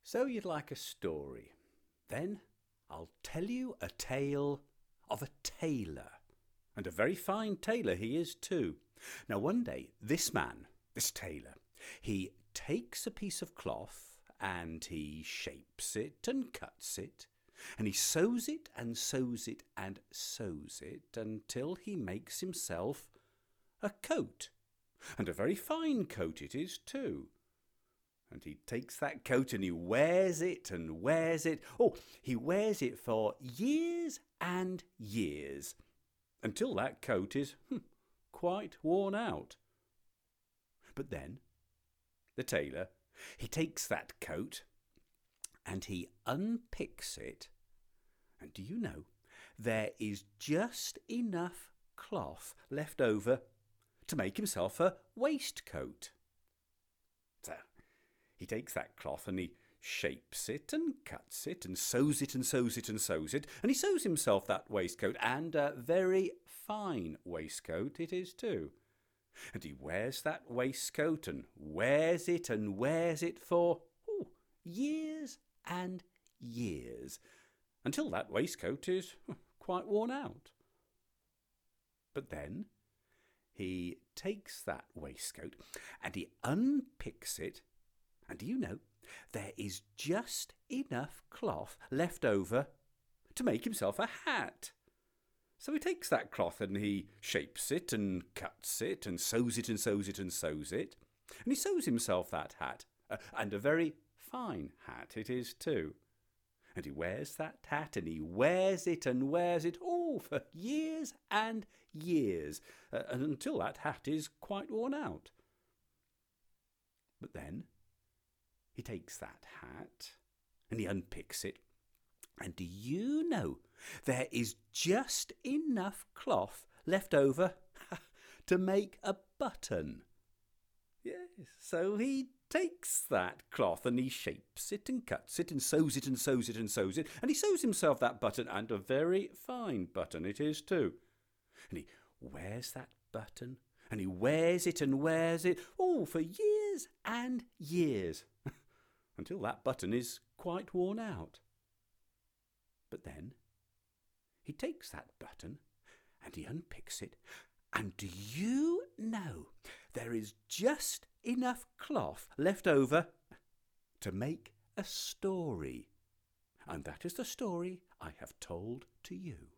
So you'd like a story? Then I'll tell you a tale of a tailor. And a very fine tailor he is too. Now one day, this tailor, he takes a piece of cloth and he shapes it and cuts it. And he sews it and sews it and sews it until he makes himself a coat. And a very fine coat it is too. And he takes that coat and he wears it and wears it. Oh, he wears it for years and years, until that coat is quite worn out. But then the tailor, he takes that coat and he unpicks it. And do you know, there is just enough cloth left over to make himself a waistcoat. So he takes that cloth and he shapes it and cuts it and sews it and sews it and sews it, and he sews himself that waistcoat, and a very fine waistcoat it is too. And he wears that waistcoat and wears it and wears it for years and years, until that waistcoat is quite worn out. But then he takes that waistcoat and he unpicks it, and do you know, there is just enough cloth left over to make himself a hat. So he takes that cloth and he shapes it and cuts it and sews it and sews it and sews it. And he sews himself that hat, and a very fine hat it is too. And he wears that hat and he wears it and wears it, for years and years, until that hat is quite worn out. But then he takes that hat and he unpicks it, and do you know, there is just enough cloth left over to make a button. Yes, so he takes that cloth and he shapes it and cuts it and sews it and sews it and sews it, and he sews himself that button, and a very fine button it is too. And he wears that button and he wears it and wears it, for years and years, until that button is quite worn out. But then he takes that button and he unpicks it, and do you know, there is just enough cloth left over to make a story. And that is the story I have told to you.